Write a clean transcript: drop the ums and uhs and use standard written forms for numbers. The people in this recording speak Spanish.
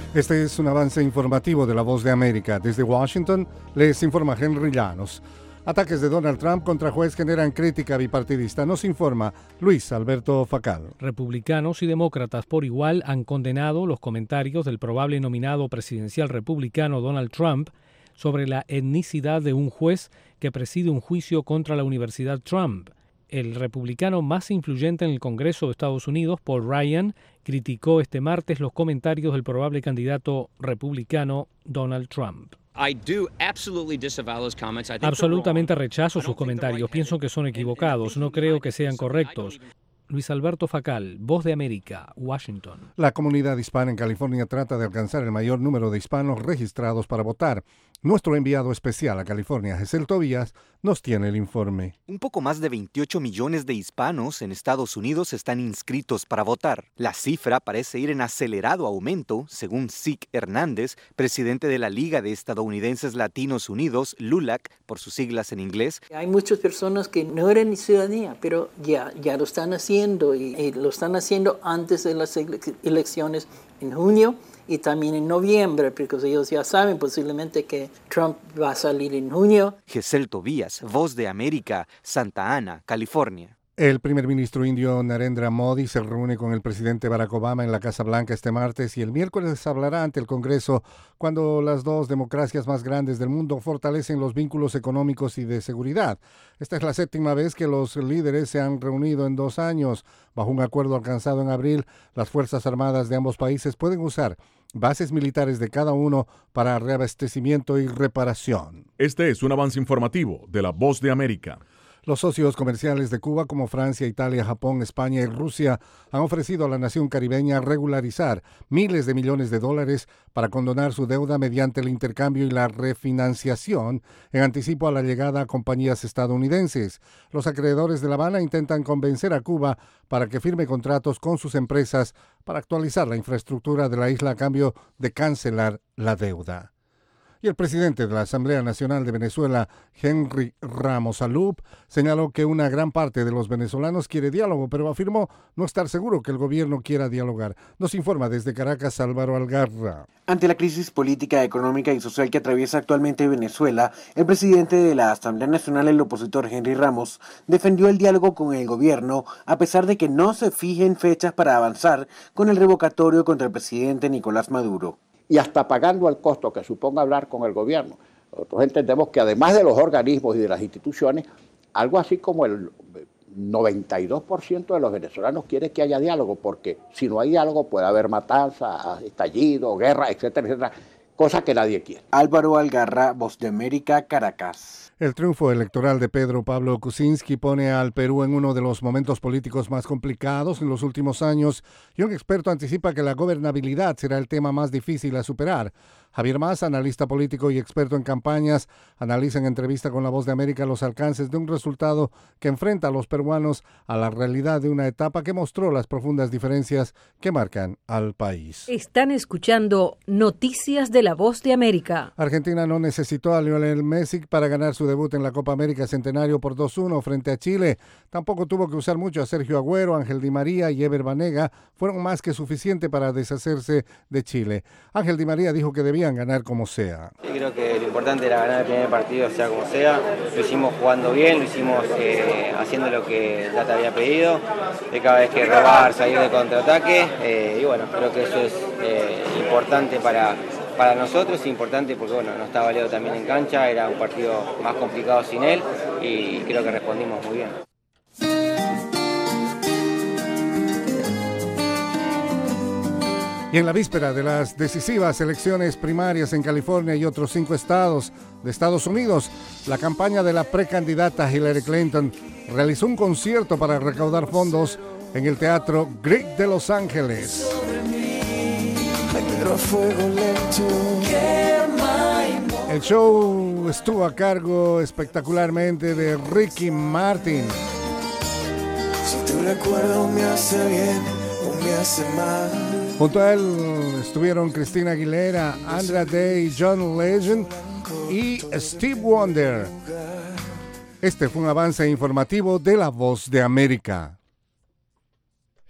Este es un avance informativo de La Voz de América. Desde Washington les informa Henry Llanos. Ataques de Donald Trump contra juez generan crítica bipartidista. Nos informa Luis Alberto Facal. Republicanos y demócratas por igual han condenado los comentarios del probable nominado presidencial republicano Donald Trump sobre la etnicidad de un juez que preside un juicio contra la Universidad Trump. El republicano más influyente en el Congreso de Estados Unidos, Paul Ryan, criticó este martes los comentarios del probable candidato republicano Donald Trump. Absolutamente rechazo sus comentarios. Pienso que son equivocados. No creo que sean correctos. Luis Alberto Facal, Voz de América, Washington. La comunidad hispana en California trata de alcanzar el mayor número de hispanos registrados para votar. Nuestro enviado especial a California, Gesell Tobías, nos tiene el informe. Un poco más de 28 millones de hispanos en Estados Unidos están inscritos para votar. La cifra parece ir en acelerado aumento, según Zeke Hernández, presidente de la Liga de Estadounidenses Latinos Unidos, LULAC, por sus siglas en inglés. Hay muchas personas que no eran ciudadanía, pero ya lo están haciendo y lo están haciendo antes de las elecciones en junio y también en noviembre, porque ellos ya saben posiblemente que Trump va a salir en junio. Gesell Tobías, Voz de América, Santa Ana, California. El primer ministro indio Narendra Modi se reúne con el presidente Barack Obama en la Casa Blanca este martes y el miércoles hablará ante el Congreso cuando las dos democracias más grandes del mundo fortalecen los vínculos económicos y de seguridad. Esta es la séptima vez que los líderes se han reunido en 2 años. Bajo un acuerdo alcanzado en abril, las Fuerzas Armadas de ambos países pueden usar bases militares de cada uno para reabastecimiento y reparación. Este es un avance informativo de La Voz de América. Los socios comerciales de Cuba, como Francia, Italia, Japón, España y Rusia, han ofrecido a la nación caribeña regularizar miles de millones de dólares para condonar su deuda mediante el intercambio y la refinanciación en anticipo a la llegada a compañías estadounidenses. Los acreedores de La Habana intentan convencer a Cuba para que firme contratos con sus empresas para actualizar la infraestructura de la isla a cambio de cancelar la deuda. Y el presidente de la Asamblea Nacional de Venezuela, Henry Ramos Alup, señaló que una gran parte de los venezolanos quiere diálogo, pero afirmó no estar seguro que el gobierno quiera dialogar. Nos informa desde Caracas Álvaro Algarra. Ante la crisis política, económica y social que atraviesa actualmente Venezuela, el presidente de la Asamblea Nacional, el opositor Henry Ramos, defendió el diálogo con el gobierno a pesar de que no se fijen fechas para avanzar con el revocatorio contra el presidente Nicolás Maduro. Y hasta pagando el costo que suponga hablar con el gobierno. Nosotros entendemos que además de los organismos y de las instituciones, algo así como el 92% de los venezolanos quiere que haya diálogo, porque si no hay diálogo puede haber matanza, estallido, guerra, etcétera, etcétera, cosa que nadie quiere. Álvaro Algarra, Voz de América, Caracas. El triunfo electoral de Pedro Pablo Kuczynski pone al Perú en uno de los momentos políticos más complicados en los últimos años y un experto anticipa que la gobernabilidad será el tema más difícil a superar. Javier Mas, analista político y experto en campañas, analiza en entrevista con La Voz de América los alcances de un resultado que enfrenta a los peruanos a la realidad de una etapa que mostró las profundas diferencias que marcan al país. Están escuchando Noticias de La Voz de América. Argentina no necesitó a Lionel Messi para ganar su debut en la Copa América Centenario por 2-1 frente a Chile. Tampoco tuvo que usar mucho a Sergio Agüero, Ángel Di María y Ever Banega. Fueron más que suficiente para deshacerse de Chile. Ángel Di María dijo que debían ganar como sea. Sí, creo que lo importante era ganar el primer partido, sea como sea. Lo hicimos jugando bien, lo hicimos haciendo lo que Tata había pedido, de cada vez que robar, salir de contraataque. Y bueno, creo que eso es importante para nosotros, importante porque bueno, no estaba Leo también en cancha, era un partido más complicado sin él y creo que respondimos muy bien. Y en la víspera de las decisivas elecciones primarias en California y otros 5 estados de Estados Unidos, la campaña de la precandidata Hillary Clinton realizó un concierto para recaudar fondos en el Teatro Greek de Los Ángeles. El show estuvo a cargo espectacularmente de Ricky Martin. Si tu recuerdo me hace bien o me hace mal. Junto a él estuvieron Christina Aguilera, Andra Day, John Legend y Steve Wonder. Este fue un avance informativo de La Voz de América.